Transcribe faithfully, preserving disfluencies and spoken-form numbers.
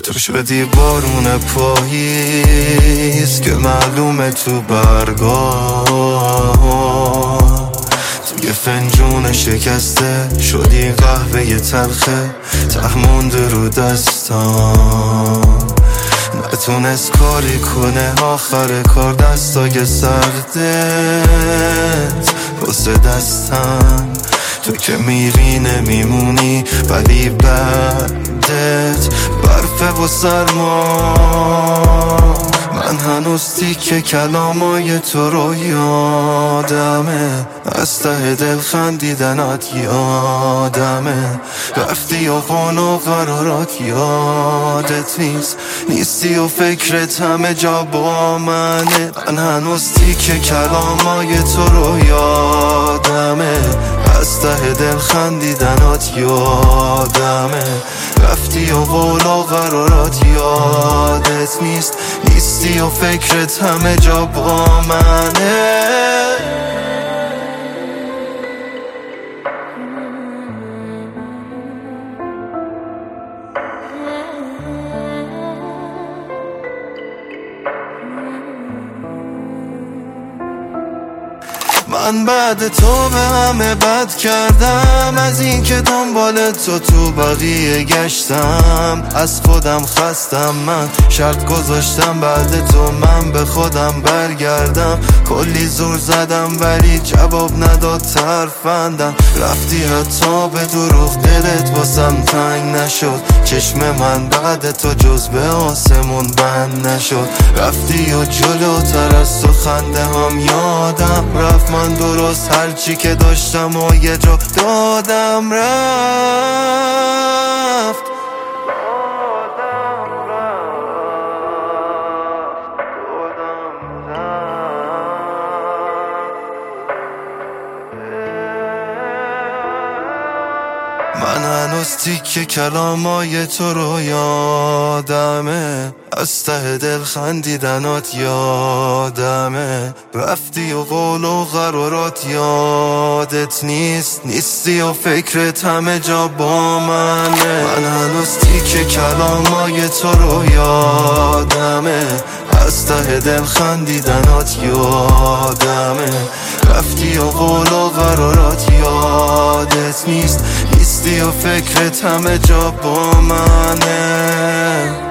تو شدی بارون پاییز که معلومه تو برگاه، توی فنجون شکسته شدی قهوه تلخه ته مونده رو دستام، نتونست کاری کنه آخر کار دستای سردت واسه دستم. تو که میری نمیمونی ولی بعدت برفه و سرما. من هنوز تیکه کلامای تو رو یادمه، از ته دل خندیدنات یادمه، رفتی و قول و قرارات یادت نیست، نیستی و فکرت همه جا با منه. من هنوز تیکه کلامای تو رو یادمه، از ته دل خندیدنات یادمه، رفتی و قول و قرارات یادت نیست، نیستی و فکرت همه جا با منه. من بعد تو به همه بد کردم، از این که دنبال تو تو بقیه گشتم، از خودم خستم، من شرط گذاشتم بعد تو من به خودم برگردم، کلی زور زدم ولی جواب نداد ترفندم، رفتی حتی به دروغ دلت واسم تنگ نشد، چشم من بعد تو جز به آسمون بند نشد، رفتی و جلوتر از تو خنده هم یادم رفت، من درست هرچی که داشتم و یه جا دادم رفت. من هنوز تیکه کلامای تو رو یادمه، از ته دل خندیدنات یادمه، رفتی و قول و قرارات یادت نیست، نیستی و فکرت همه جا با منه. من هنوز تیکه کلامای تو رو یادمه، از ته دل خندیدنات یادمه، رفتی و قول و قرارات یادت نیست، نیستی و فکرت همه جا با منه.